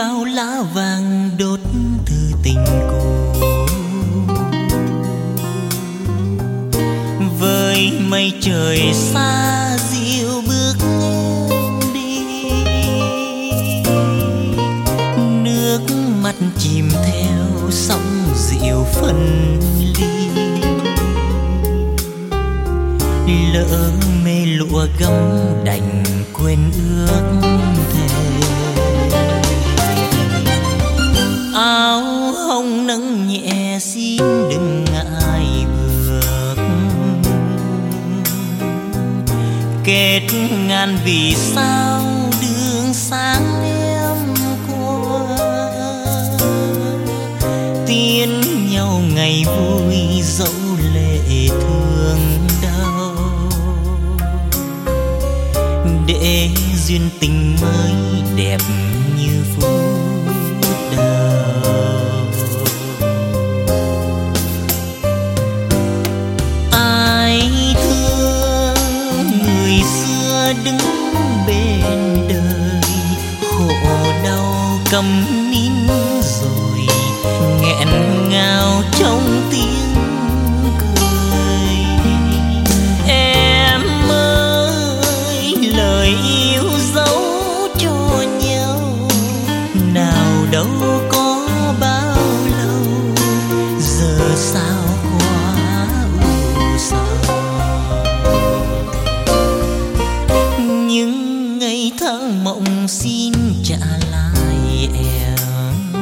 bao lá vàng đốt thư tình cũ, với mây trời xa dịu bước em đi, nước mắt chìm theo sóng dịu phân ly, lỡ mê lụa gấm đành quên ước thề. Áo hồng nâng nhẹ xin đừng ngại bước, kết ngàn vì sao đường sáng em qua, tiến nhau ngày vui dẫu lệ thương đau, để duyên tình mới đẹp như phút đầu. Ai thương người xưa đứng bên đời, khổ đau câm nín rồi nghẹn ngào trong tiếng cười. Em ơi lời yêu dấu cho nhau, nào đâu có bao lâu, giờ sao quá u sầu. Những ngày tháng mộng xin trả lại em,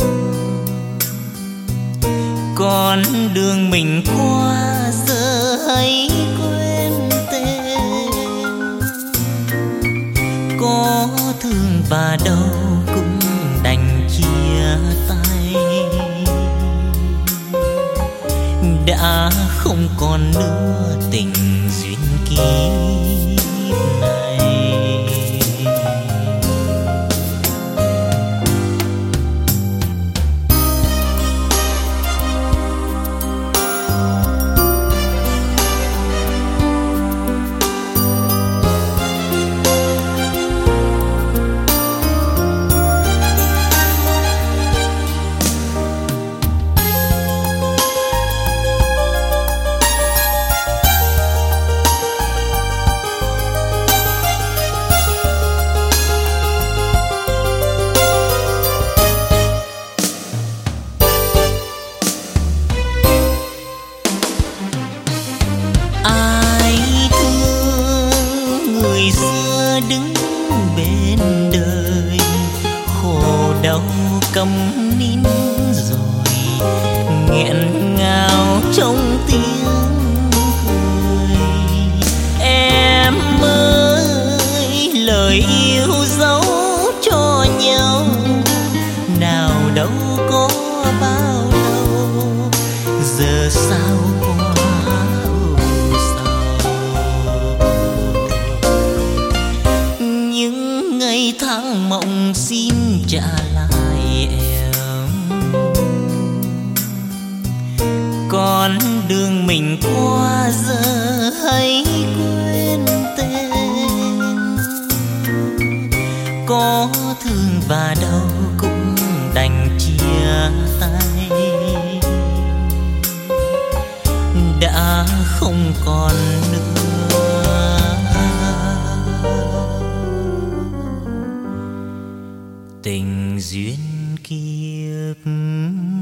con đường mình qua giờ hãy quên tên, có thương và đau cũng đành chia tay, đã không còn nữa tình duyên kiếp này. Đứng bên đời khổ đau câm nín rồi nghẹn ngào trong tiếng cười. Em ơi lời yêu dấu cho nhau, nào đâu có bao lâu, giờ sao quá u sầu. Những ngày tháng mộng xin trả lại em, con đường mình qua giờ hãy quên tên, có thương và đau cũng đành chia tay, đã không còn nữa tình duyên kiếp